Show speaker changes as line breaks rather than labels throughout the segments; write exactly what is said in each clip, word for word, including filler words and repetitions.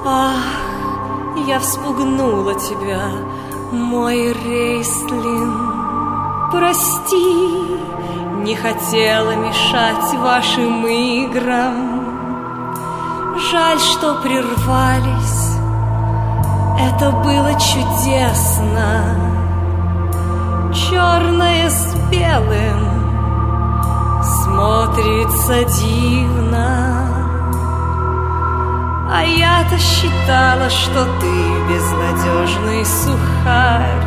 Ах, я вспугнула тебя, мой Рейслин. Прости, не хотела мешать вашим играм. Жаль, что прервались, это было чудесно. Черное с белым смотрится дивно. А я-то считала, что ты безнадежный сухарь.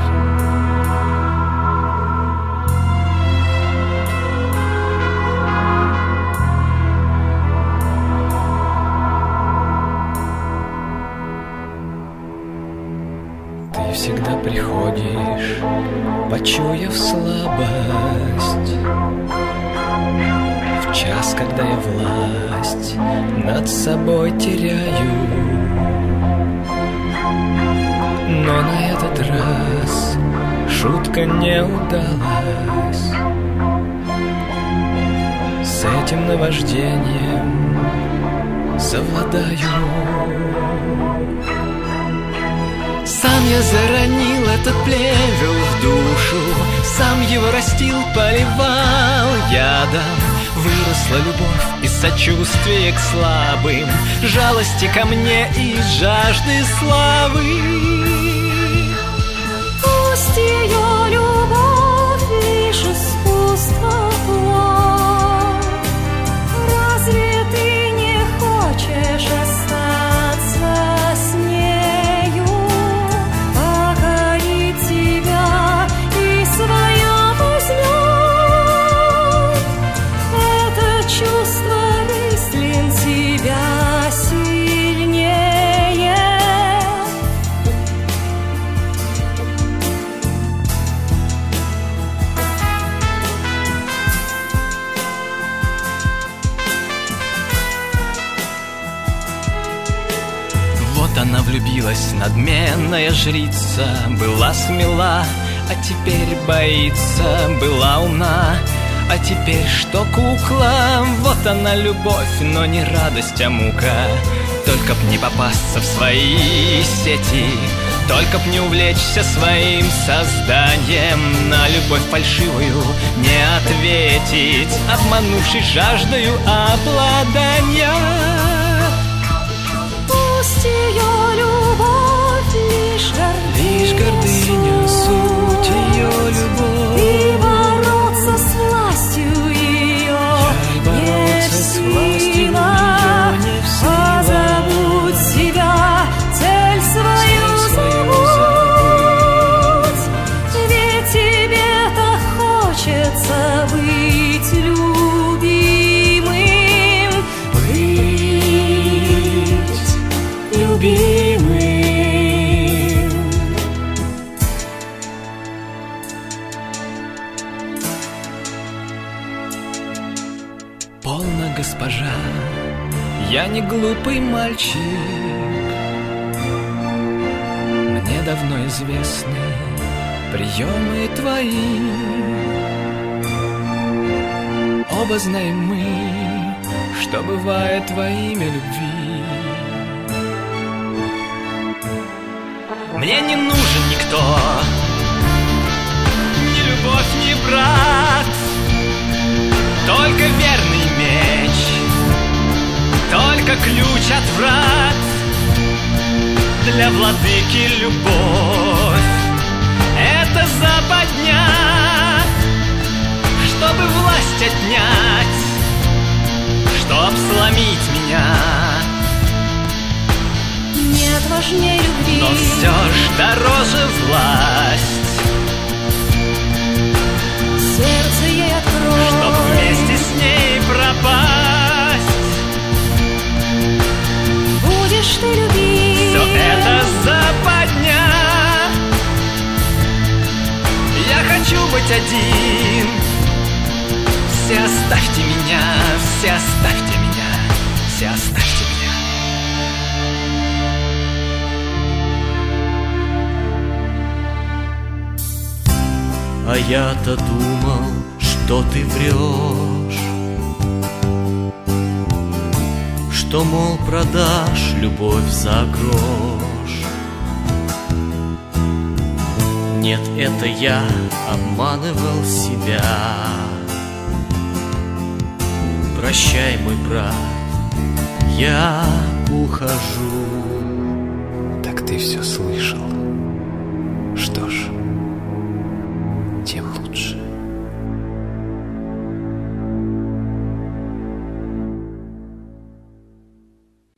Ты всегда приходишь, почуяв слабость, в час, когда я власть над собой теряю. Но на этот раз шутка не удалась. С этим наваждением совладаю. Сам я заронил этот плевел в душу, сам его растил, поливал ядом. Выросла любовь и сочувствие к слабым, жалости ко мне и жажды славы.
Пусть ее любовь лишь искусство плод. Разве ты не хочешь остаться с нею, покорить тебя и своя возьмет? Это чувство, Рейслин, тебя сильнее.
Вот она влюбилась, надменная жрица, была смела, а теперь боится, была умна, а теперь что кукла. Вот она любовь, но не радость, а мука. Только б не попасться в свои сети, только б не увлечься своим созданием. На любовь фальшивую не ответить, обманувшись жаждою обладания.
Пусть ее любовь лишь гордыня,
Лишь гордыня, суть ее любовь.
и бороться с властью ее
Жаль, бороться с властью ее не в силах.
Позабудь себя, цель свою
Цель свою
забудь. Ведь тебе так хочется быть любимым, быть любимым.
Полно, госпожа, я не глупый мальчик. Мне давно известны приемы твои. Оба знаем мы, что бывает во имя любви. Мне не нужен никто, ни любовь, ни брат, только верный меч, только ключ от врат. Для владыки любовь — это западня, чтобы власть отнять, чтоб сломить меня.
Нет важнее любви,
Но все ж дороже власть,
сердце ей открой,
чтоб вместе с ней пропасть.
будешь ты любить.
Все это западня. Я хочу быть один. Все оставьте меня, все оставьте меня, все оставьте меня.
А я-то думал, что ты врешь, что, мол, продашь любовь за грош. Нет, это я обманывал себя. Прощай, мой брат, я ухожу.
Так ты все слышал. Что ж,